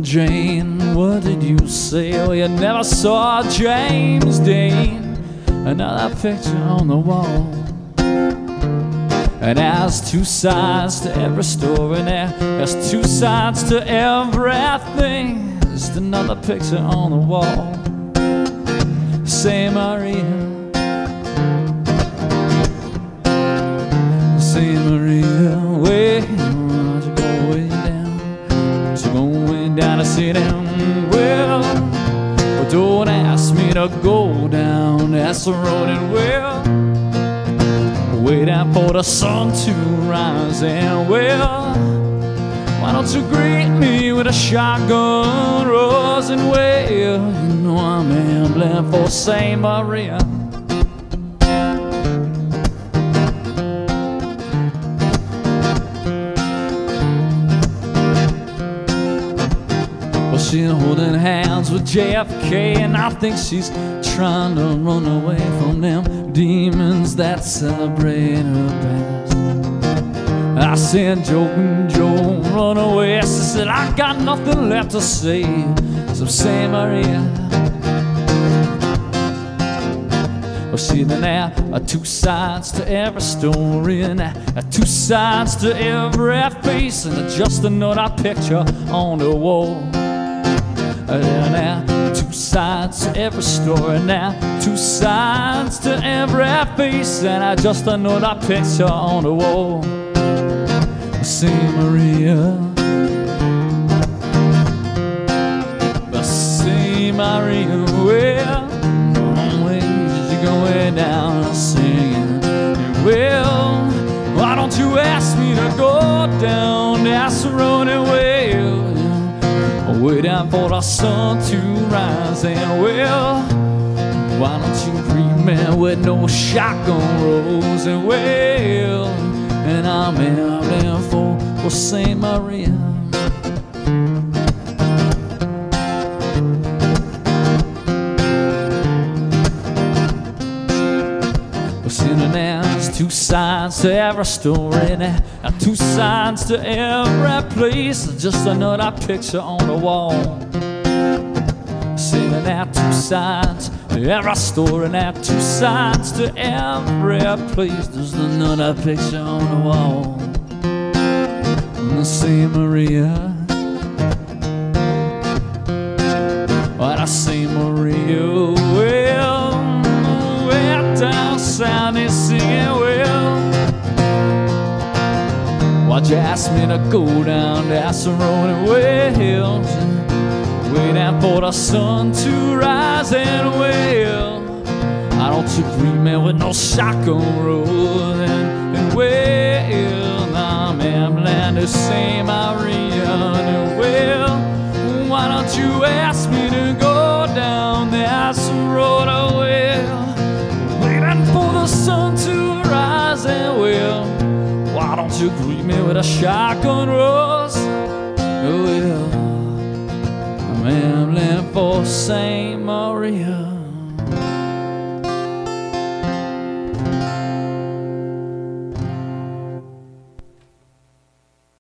Jane, what did you say? Oh, you never saw James Dean. Another picture on the wall. And there's two sides to every story, and there's two sides to everything. Just another picture on the wall. Say Maria, say Maria, where you going down? You going down to sit down? Well, don't ask me to go down that's the road, and well, wait out for the sun to rise. And well, why don't you greet me with a shotgun rose? And well, you know I'm ambling for Saint Maria. Well, she's holding hands with JFK, and I think she's trying to run away from them demons that celebrate her past. I said, Joe, run away. She said, I got nothing left to say. So say Maria. Well, see, there are two sides to every story, and there are two sides to every face, and just another picture on the wall. There are two sides to every story now, two sides to every face, and I just another picture on the wall. Say Maria, say Maria, well, you're going down singing. Well, why don't you ask me to go down that's the road, and well, wait down for the sun to rise. And well, why don't you greet me with no shotgun rolls? And well, and I'm out for Saint Maria. Well, see, there's two sides to every story, and two sides to every place. Just another picture on the wall. See, there two sides to every story, and two sides to every place. Just another picture on the wall. Say Maria, what I say Maria, well, way down south they singing, well, why'd you ask me to go down that's the road, and well, wait down for the sun to rise, and well, I don't you greet me with no shotgun roll, and well, I'm ambling to Saint Maria. And well, why don't you ask me to go down that's the road? Oh well, waiting for the sun to rise, and well, why don't you greet me with a shotgun rose? Oh well, I'm ambling for Saint Maria.